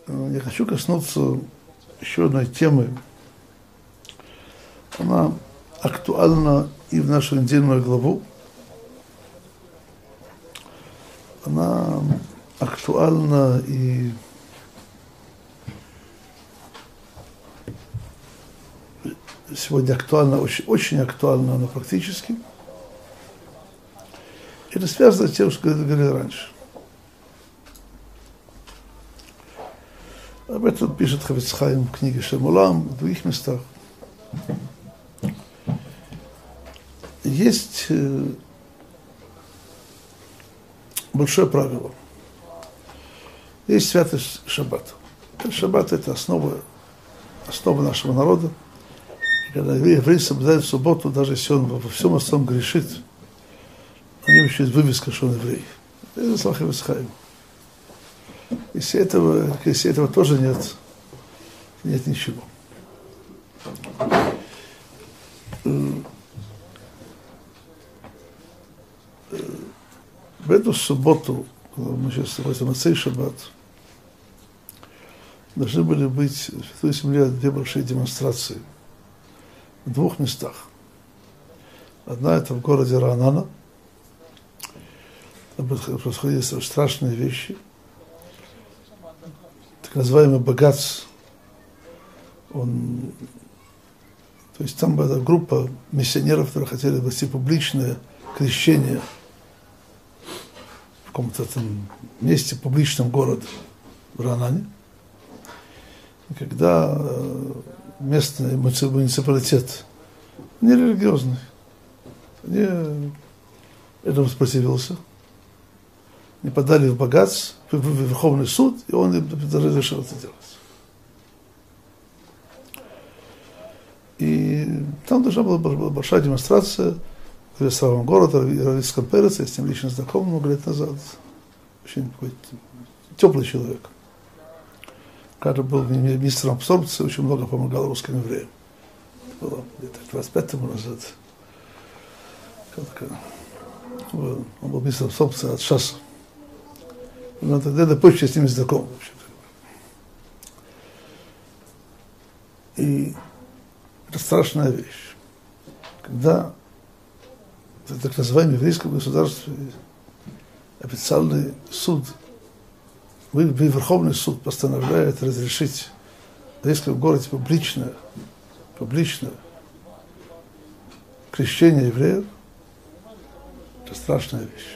Я хочу коснуться еще одной темы. Она актуальна и в нашу недельную главу. Она актуальна и сегодня актуальна, очень, очень актуальна она практически. Это связано с тем, что говорили раньше. Об этом пишет Хафец Хаим в книге Шем Олам, в других местах. Есть большое правило. Есть святость Шаббата. Шаббат – это основа нашего народа. И когда еврей соблюдает субботу, даже если он во всем остальном грешит, у него еще есть вывеска, что он еврей. Это слова Хафец Хаим. Если этого тоже нет ничего. В эту субботу, когда мы сейчас находимся на Моцей Шаббат, должны были быть в Святой Земле две большие демонстрации в двух местах. Одна это в городе Раанана. Там происходили страшные вещи. Так называемый Багац, то есть там была группа миссионеров, которые хотели вести публичное крещение в каком-то там месте, публичном городе в Раанане. И когда местный муниципалитет, нерелигиозный, этому сопротивился, не подали в Багац, в Верховный суд, и он разрешил это делать. И там должна была большая демонстрация в ресторане города, в Равицком Переце, я с ним лично знаком много лет назад. Очень какой-то теплый человек. Когда был министром абсорбции, очень много помогал русским евреям. Это было где-то 25 лет назад. Он был министром абсорбции от ШАСа. Но тогда позже я с ними знаком. И это страшная вещь. Когда в так называемом еврейском государстве официальный суд, Верховный суд постановляет разрешить в еврейском городе публичное крещение евреев, это страшная вещь.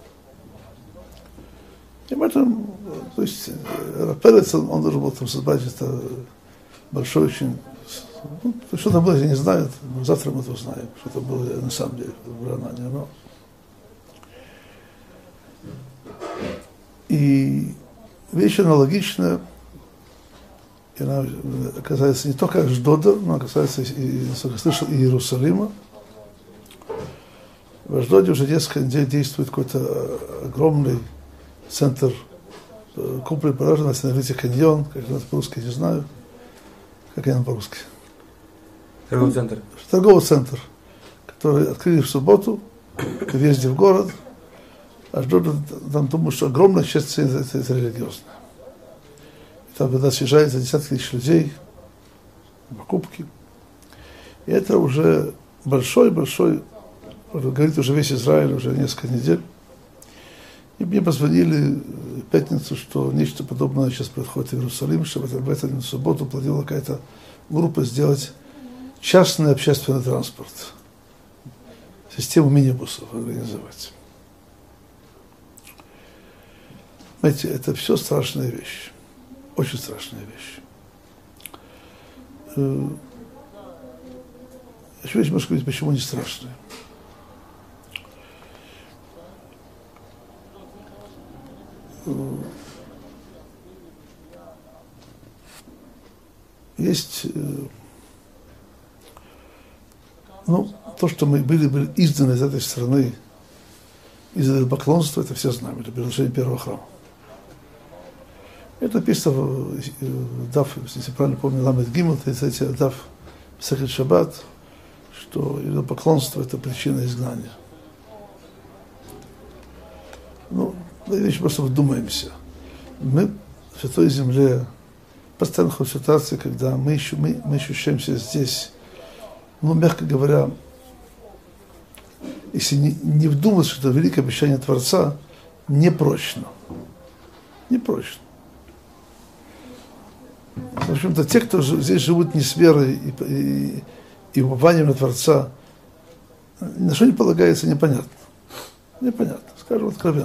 И в этом, то есть, Перец, он должен был там создать это большое очень, что там было, я не знаю, но завтра мы это узнаем, что это было на самом деле в Раанане. Но... И вещь аналогичная, и она касается не только Ашдода, но касается, насколько я слышал, и Иерусалима. В Ашдоде уже несколько недель действует какой-то огромный центр купли продажи, называется каньон, как это по-русски, не знаю. Как это по-русски? Торговый центр. Торговый центр, который открыли в субботу, к въезде в город. Там думаю, что огромная часть это религиозная. И там туда съезжаются десятки тысяч людей, покупки. И это уже большой, говорит уже весь Израиль уже несколько недель. И мне позвонили в пятницу, что нечто подобное сейчас происходит в Иерусалиме, что в эту субботу планировала какая-то группа сделать частный общественный транспорт, систему минибусов организовать. Знаете, это все страшная вещь, очень страшная вещь. Еще можно сказать, почему не страшная. Есть, то, что мы были изданы из этой страны, из поклонства, это все знаем, это предложение первого храма. Это написано в Даф, если правильно помню, Ламед Гимл, 33 Даф, Сехет Шаббат, что поклонство – это причина изгнания. Вещь, просто вдумаемся. Мы в Святой Земле постоянно находимся в ситуации, когда мы ощущаемся здесь, ну, мягко говоря, если не вдуматься, что это великое обещание Творца, непрочно. Непрочно. В общем-то, те, кто здесь живут не с верой и упованием на Творца, на что не полагается, непонятно. Непонятно, скажем откровенно.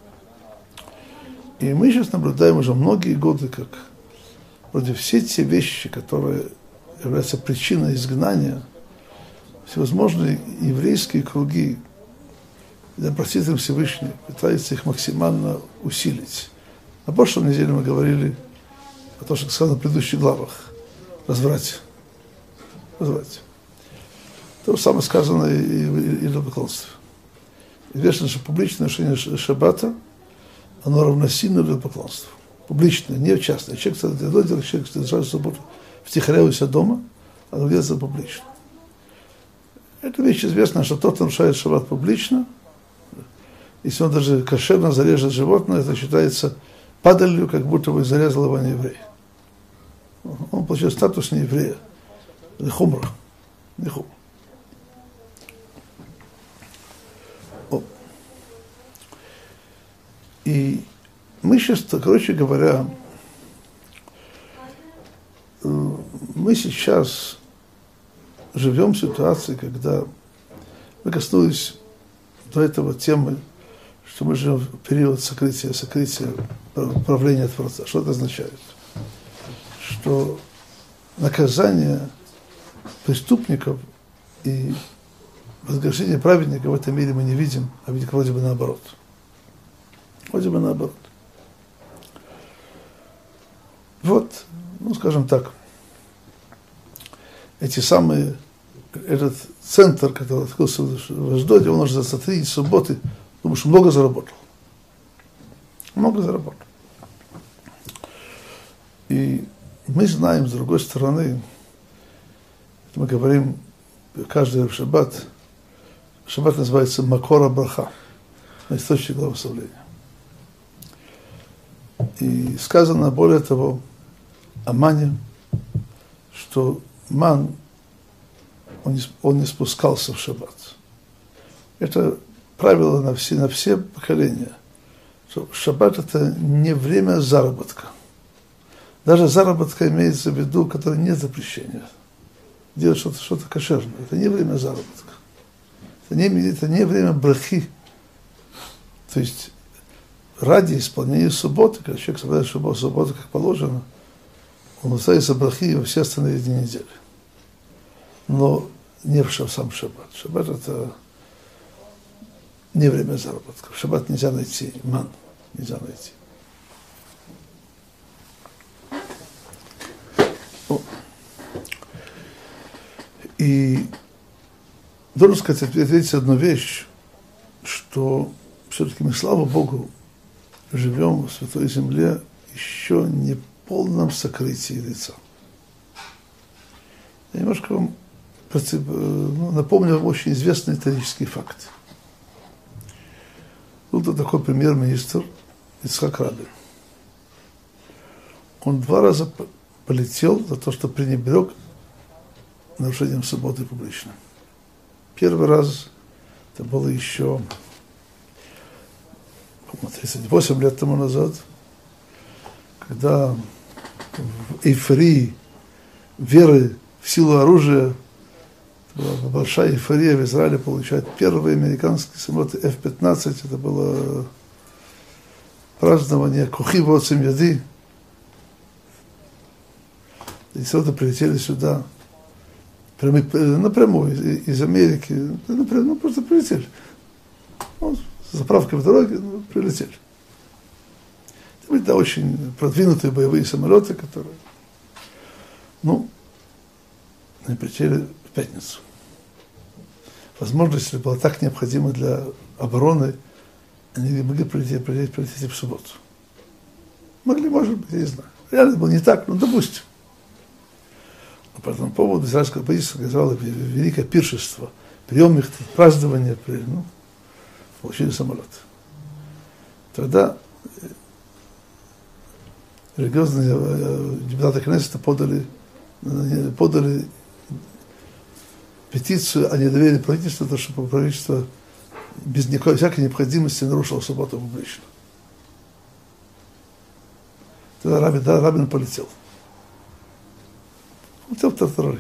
И мы сейчас наблюдаем уже многие годы, как вроде все те вещи, которые являются причиной изгнания, всевозможные еврейские круги, да простит им Всевышний, пытаются их максимально усилить. На прошлой неделе мы говорили о том, что сказано в предыдущих главах, разврате. Разврате. То же самое сказано и в идолопоклонстве. Известно, что публичное ношение шаббата, оно равносильно идолопоклонству. Публичное, не частное. Человек держит субботу втихаря у себя дома, а другой делает публично. Эта вещь известна, что тот, кто нарушает шаббат публично, если он даже кошерно зарежет животное, это считается падалью, как будто бы зарезал его нееврей. Он получил статус нееврея. Хумра. И мы сейчас, короче говоря, мы сейчас живем в ситуации, когда мы коснулись до этого темы, что мы живем в период сокрытия правления Творца. Что это означает? Что наказание преступников и возвращение праведников в этом мире мы не видим, а видим вроде бы наоборот. Вроде бы наоборот. Вот, ну скажем так, этот центр, который открылся в Ашдоде, он уже за 3 субботы, потому что много заработал. Много заработал. И мы знаем, с другой стороны, мы говорим каждый шаббат, шаббат называется Макора Браха, источник благословения. И сказано, более того, о мане, что ман, он не спускался в шаббат. Это правило на все поколения. Что шаббат – это не время заработка. Даже заработка имеется в виду, которое нет запрещения. Делать что-то кошерное. Это не время заработка. Это не время брахи. То есть ради исполнения субботы, когда человек соблюдает субботу как положено, он остается брахи во все остальные дни недели. Но не в сам шаббат. Шаббат – это не время заработка. В шаббат нельзя найти ман. Нельзя найти. И должен сказать, ответить одну вещь, что все-таки мы, слава Богу, живем в Святой Земле еще не в полном сокрытии лица. Я немножко вам напомню вам очень известный исторический факт. Был такой премьер-министр Ицхак Рабин. Он 2 раза полетел за то, что пренебрег нарушением субботы публично. Первый раз это было еще 38 лет тому назад, когда в эйфории веры в силу оружия, была большая эйфория в Израиле получать первые американские самолеты F-15, это было празднование Кухи Воцем Яди. И самолеты прилетели сюда напрямую из Америки, просто прилетели. С заправкой в дороге, прилетели. Это были очень продвинутые боевые самолеты, которые, они прилетели в пятницу. Возможно, если было так необходимо для обороны, они могли прилететь в субботу. Могли, может быть, я не знаю. Реально было не так, но допустим. Но по этому поводу израильское правительство организовало великое пиршество, прием их, празднование, получили самолет. Тогда религиозные депутаты Кнессета подали петицию о недоверии правительства, то, что правительство без всякой необходимости нарушило субботу публично. Тогда Рабин полетел. Полетел в Тартарары.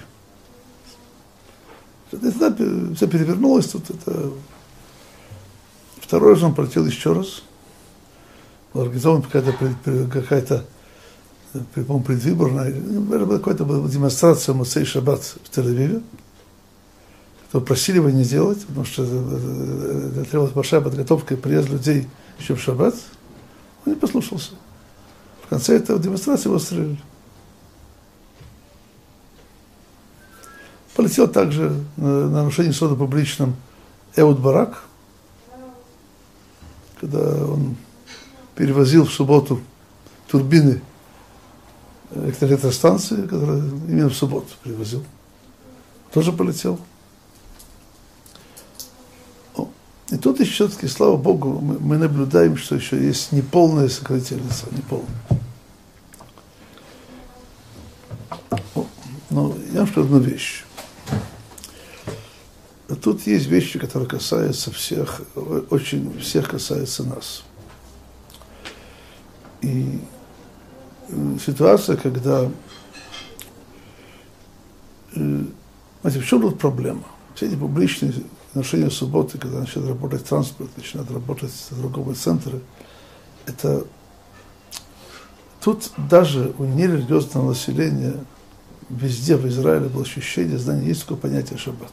Тогда все перевернулось, тут это... Второй раз он полетел еще раз. Была организована какая-то по-моему, предвыборная, какая-то была демонстрация Моцей Шаббат в Тель-Авиве, которую просили его не делать, потому что требовалась большая подготовка и приезд людей еще в Шаббат. Он не послушался. В конце этой демонстрации его расстреляли. Полетел также на нарушение суда публичном Эуд Барак, когда он перевозил в субботу турбины электростанции, которые именно в субботу привозил. Тоже полетел. И тут еще все-таки, слава Богу, мы наблюдаем, что еще есть неполное сокрытие лица, неполное. Но я вам скажу одну вещь. Тут есть вещи, которые касаются всех, очень всех касаются нас. И ситуация, когда... Знаете, в чем тут проблема? Все эти публичные нарушения субботы, когда начинает работать транспорт, начинают работать торговые центры, это... Тут даже у нерелигиозного населения везде в Израиле было ощущение, знание, есть такое понятие шаббат.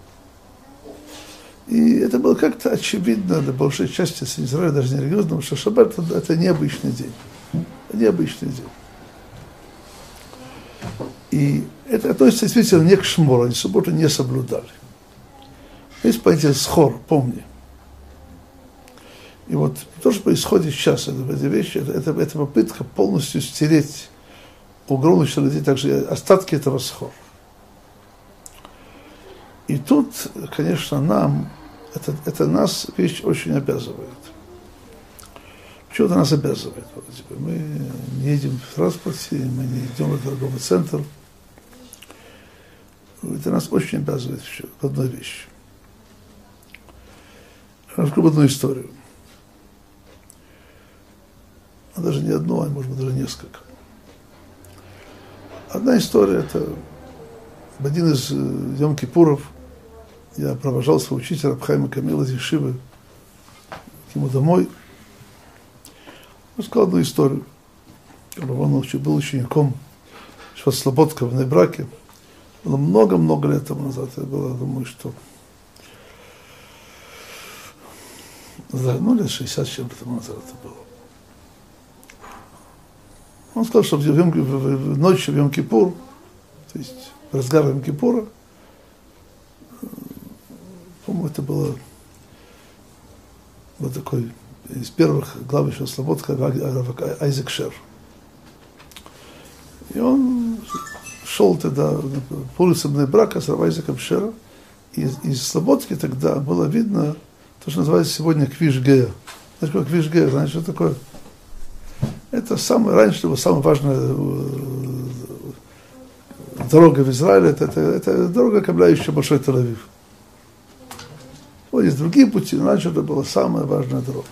И это было как-то очевидно для большей части Израиля, даже не религиозного, что шаббат это необычный день. Необычный день. И это относится действительно не к шмору, они субботу не соблюдали. Есть понятие схор, помни. И вот то, что происходит сейчас, эти вещи, это попытка полностью стереть огромное число людей, также остатки этого схора. И тут, конечно, это нас вещь очень обязывает. Почему это нас обязывает? Мы не едем в транспорте, мы не идем в торговый центр. Это нас очень обязывает в одной вещи. Я расскажу одну историю. А даже не одну, а может быть даже несколько. Одна история, это в один из Йом-Кипуров я провожал своего учителя Раб Хаима Камила из Ешивы к нему домой. Он сказал одну историю. Он был учеником Шват Слободка в Нейбраке. Было много-много лет тому назад. Я было, думаю, что лет 60 чем-то тому назад это было. Он сказал, что в ночь в Йом-Кипур, то есть в разгар Йом-Кипура, по-моему, это было вот такой из первых глав еще Слободка Айзек Шер. И он шел тогда по улицам Нейбрака с Айзеком Шера, и из Слободки тогда было видно то, что называется сегодня Квиш Гея. Знаете, какой Квиш Гея? Знаете, что такое? Это раньше была самая важная дорога в Израиле, это дорога, окаймляющая Большой Тель-Авив. Вот есть другие пути, но раньше это была самая важная дорога.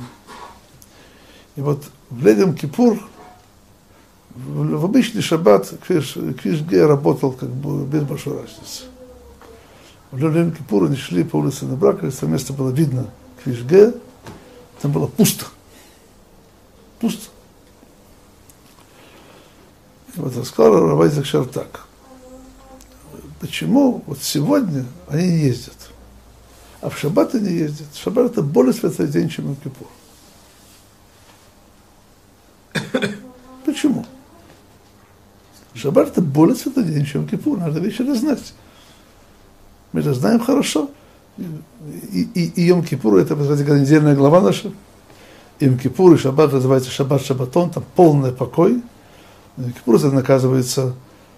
И вот в Йом-Кипур, в обычный шаббат Квиш Гея работал как бы без большой разницы. В Йом-Кипур они шли по улице Нейбрака, с того места было видно Квиш Гея, там было пусто. Пусто. И вот рассказал Рав Айзек Шер так. Почему вот сегодня они не ездят, а в шаббат они ездят? Шаббат это более святой день, чем Йом-Кипур. Почему? Шаббат это более святой день, чем Йом-Кипур. Надо вещи знать. Мы это знаем хорошо. И Йом-Кипур это недельная глава наша. Йом-Кипур и шаббат называется шаббат-шаббатон, там полный покой. Йом-Кипур это наказывается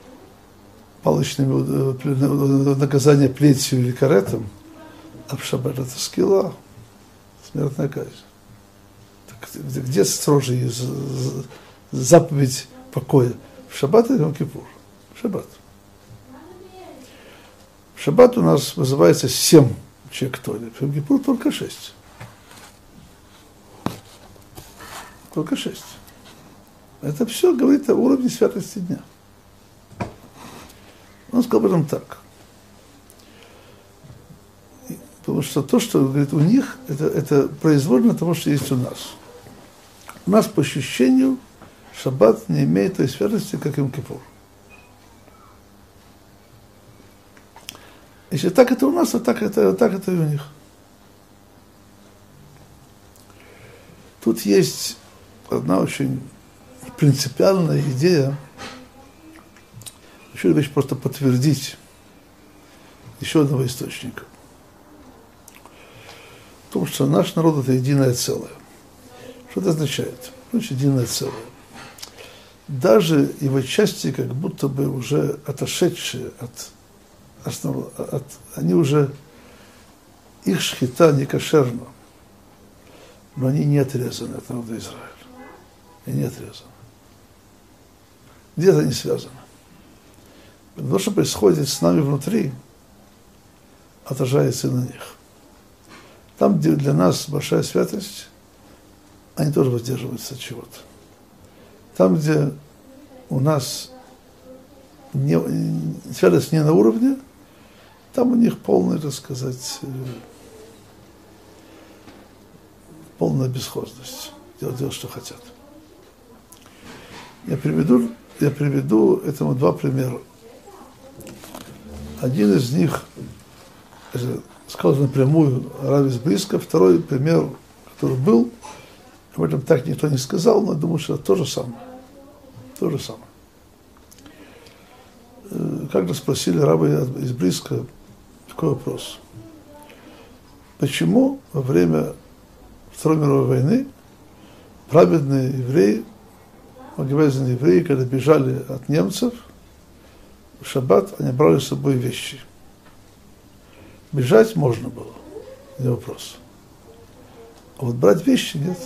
палочным наказанием плетью или каретом, а в шаббат это скилла, смертная казнь. Так, где строже заповедь покоя. В шаббат или в Йом-Кипур? В шаббат. В шаббат у нас вызывается 7 человек Толи, в Йом-Кипур только 6. Только 6. Это все говорит о уровне святости дня. Он сказал об этом так. Потому что то, что говорит у них, это произвольно того, что есть у нас. У нас по ощущению шаббат не имеет той святости, как Йом-Кипур. Если так это у нас, то так это и у них. Тут есть одна очень принципиальная идея, еще вещь просто подтвердить еще одного источника. В том, что наш народ это единое целое. Что это означает? Значит, единое целое. Даже его части, как будто бы уже отошедшие от основного, они уже, их шхита не кошерна, но они не отрезаны от народа Израиля. Они не отрезаны. Где-то они связаны. То, что происходит с нами внутри, отражается и на них. Там, где для нас большая святость, они тоже воздерживаются от чего-то. Там, где у нас святость не на уровне, там у них полная, так сказать, полная бесхозность. Делать, что хотят. Я приведу этому 2 примера. Один из них, сказал напрямую Рав из Бриска, второй пример, который был, об этом так никто не сказал, но я думаю, что это то же самое. То же самое. Когда спросили раба из Бриска такой вопрос. Почему во время Второй мировой войны праведные евреи, могилезные евреи, когда бежали от немцев, в шаббат они брали с собой вещи. Бежать можно было, не вопрос. А вот брать вещи нет.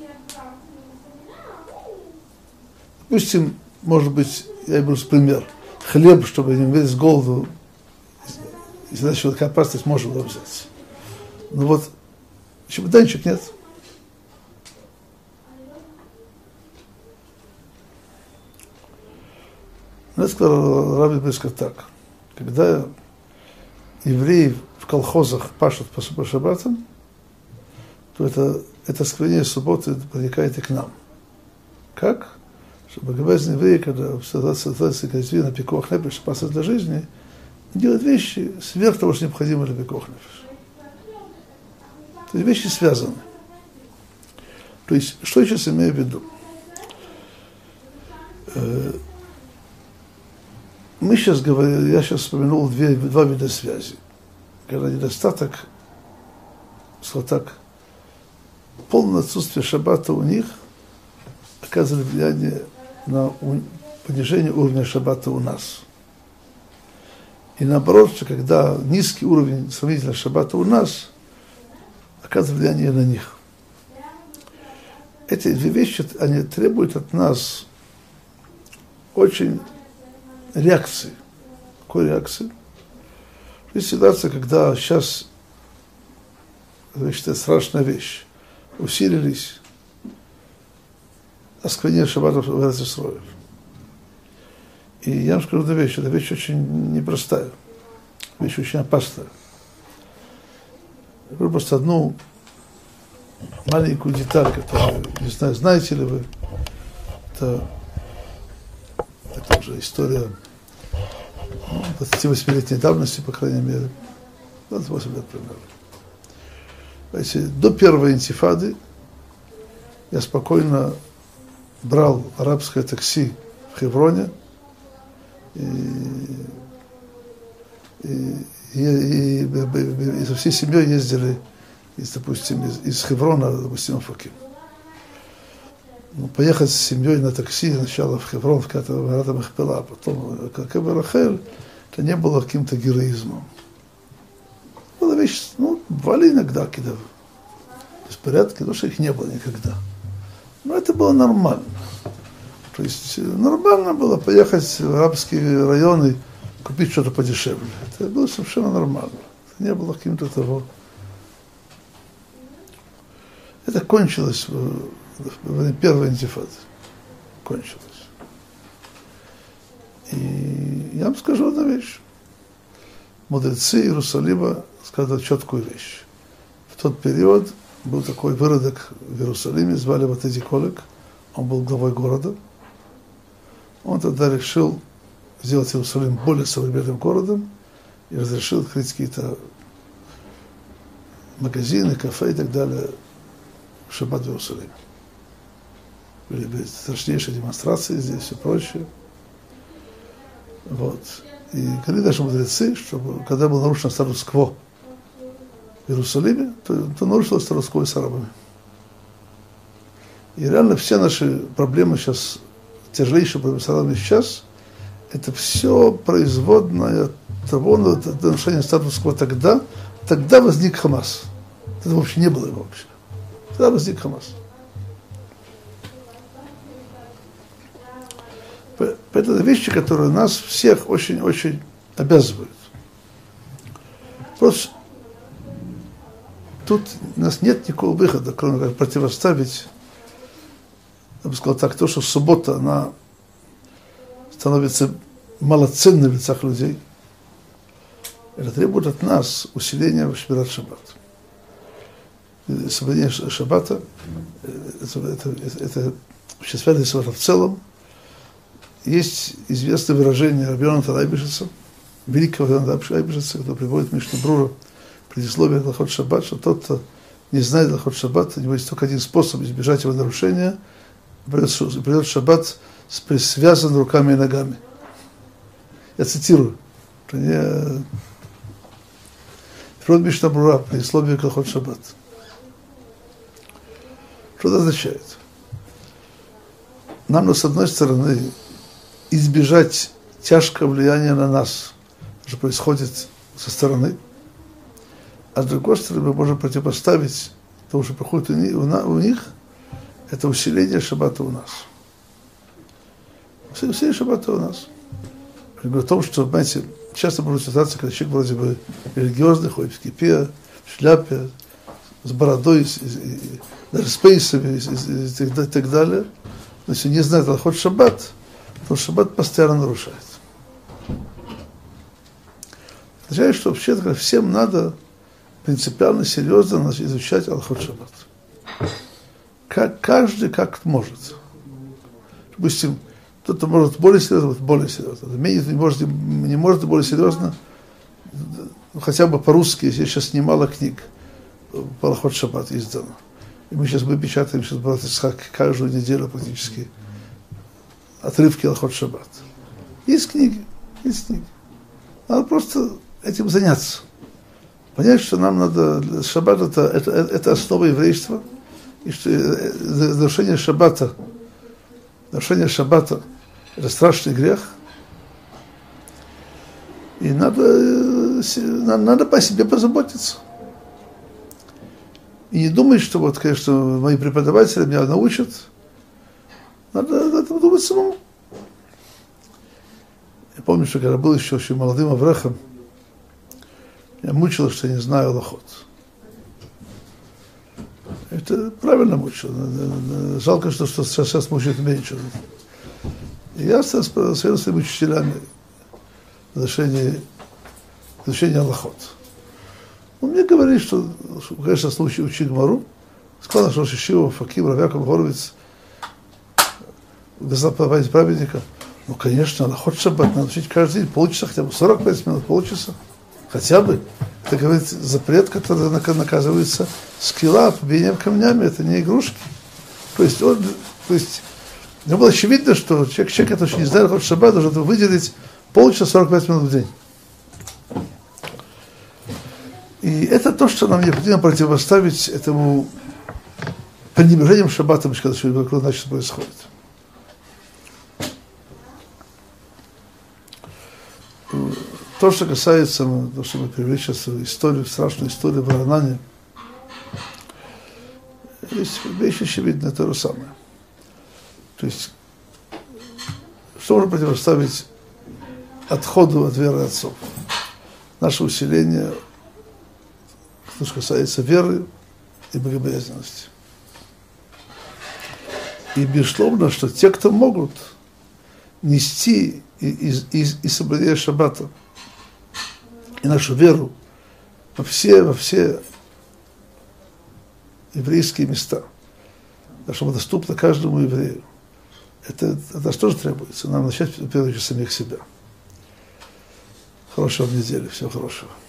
Допустим, может быть, я беру пример. Хлеб, чтобы не умереть с голоду, если на человека опасность, можно было взять. Но вот чемоданчик нет. Я сказал Рав Бриска так. Когда евреи в колхозах пашут по шаббатам, то это осквернение субботы проникает и к нам. Как? Чтобы грязные евреи, когда в ситуации газви на пикох нефеш, опасность для жизни, делают вещи сверх того, что необходимо для пикох нефеш. То есть вещи связаны. То есть, что я сейчас имею в виду? Мы сейчас говорили, я сейчас вспомянул 2 вида связи. Когда недостаток, сказал так, полное отсутствие шаббата у них оказывает влияние на понижение уровня шаббата у нас. И наоборот, что когда низкий уровень сравнительно шаббата у нас, оказывает влияние на них. Эти 2 вещи, они требуют от нас очень реакции. Какой реакции? Есть ситуация, когда сейчас, это страшная вещь, усилились осквернение шаббата в Эрец-Исроэль. И я вам скажу одну вещь, эта вещь очень непростая, вещь очень опасная. Я говорю просто одну маленькую деталь, которую, не знаю, знаете ли вы, это уже история 28-летней давности, по крайней мере, 28 лет примерно. Знаете, до первой интифады я спокойно брал арабское такси в Хевроне и со всей семьей ездили, допустим, из Хеврона, допустим, в Офаким. Поехать с семьей на такси сначала в Хеврон, в Ката Махпела, а потом как Рахель, это не было каким-то героизмом. Была вещь, бывали иногда какие-то беспорядки, потому что их не было никогда. Но это было нормально. То есть нормально было поехать в арабские районы, купить что-то подешевле. Это было совершенно нормально. Это не было каким-то того. Это кончилось в первой интифаде. Кончилось. И я вам скажу одну вещь. Мудрецы Иерусалима сказали четкую вещь. В тот период был такой выродок в Иерусалиме, звали его Теди Колек. Он был главой города. Он тогда решил сделать Иерусалим более современным городом и разрешил открыть какие-то магазины, кафе и так далее в шаббат в Иерусалиме. Были страшнейшие демонстрации здесь и прочее. Вот. И говорили наши мудрецы, что когда был нарушен статус-кво в Иерусалиме, то нарушилось статус-кво и с арабами. И реально все наши проблемы сейчас, тяжелейшие проблемы с арабами сейчас, это все производное того нарушения статус-кво тогда возник Хамас. Это вообще не было его вообще. Тогда возник Хамас. Поэтому это вещи, которые нас всех очень-очень обязывают. Просто тут у нас нет никакого выхода, кроме как противоставить, я бы сказал так, то, что суббота, она становится малоценной в лицах людей. Это требует от нас усиления в Шмират Шаббат. Соблюдение Шаббата, это вообще связано с Шаббатом в целом. Есть известное выражение Рабби Айбишеца, великого Рабби Айбишеца, который приводит Мишна Брура предисловие Лахот Шаббат, что тот, кто не знает Лахот Шаббат, у него есть только один способ избежать его нарушения, придет Шаббат с связанными руками и ногами. Я цитирую. Приводит Мишна Брура предисловие Лахот Шаббат. Что это означает? Нам, с одной стороны, избежать тяжкого влияния на нас, что происходит со стороны, а с другой стороны мы можем противопоставить тому, что происходит у них, это усиление шаббата у нас. Усиление шаббата у нас. Я говорю о том, что, знаете, часто бывают ситуации, когда человек вроде бы религиозный, ходит в кипе, в шляпе, с бородой, даже с пейсами и так далее. Но если не знает Лахот Шаббат, то Шаббат постоянно нарушает. Означает, что вообще всем надо принципиально, серьезно изучать Лахот Шаббат. Каждый как может. Допустим, кто-то может более серьезно, более серьезно. Не может более серьезно, хотя бы по-русски, если сейчас немало книг по Лахот Шаббат издано. И мы печатаем Брат Ицхак каждую неделю практически отрывки Лахот Шаббат. Есть книги. Надо просто этим заняться. Понять, что нам надо... Шаббат это основа еврейства, и что нарушение Шаббата это страшный грех. И надо по себе позаботиться. И не думать, что вот, конечно, мои преподаватели меня научат. Надо думать самому. Я помню, что когда был еще очень молодым аврахом, меня мучило, что я не знаю лахот. Это правильно мучило. Жалко, что сейчас мучают меньше. И я советовал своими учителями в изучении лахот. Он мне говорит, что конечно, случай учи Гмару, сказал, что Шишива, Факим, Рав Яков Горовиц, сказал праведника, ну, конечно, Лахот Шаббат надо учить каждый день, полчаса, хотя бы 45 минут, полчаса, хотя бы. Это, говорит, запрет, который наказывается скилла, побиением камнями, это не игрушки. То есть мне было очевидно, что человек, который не знает Лахот Шаббат, должен выделить полчаса 45 минут в день. И это то, что нам необходимо противоставить этому пренебрежением шаббатом, когда что-то значит происходит. То, что касается, то, что мы привели сейчас историю, страшную историю в Ранане, есть вещь очевидная, то же самое. То есть Что можно противоставить отходу от веры отцов? Наше усиление, что касается веры и богобоязненности. И безусловно, что те, кто могут нести и соблюдение шаббата, и нашу веру во все еврейские места, чтобы доступно каждому еврею, это тоже требуется. Нам начать, в первую очередь, самих себя. Хорошего недели, всего хорошего.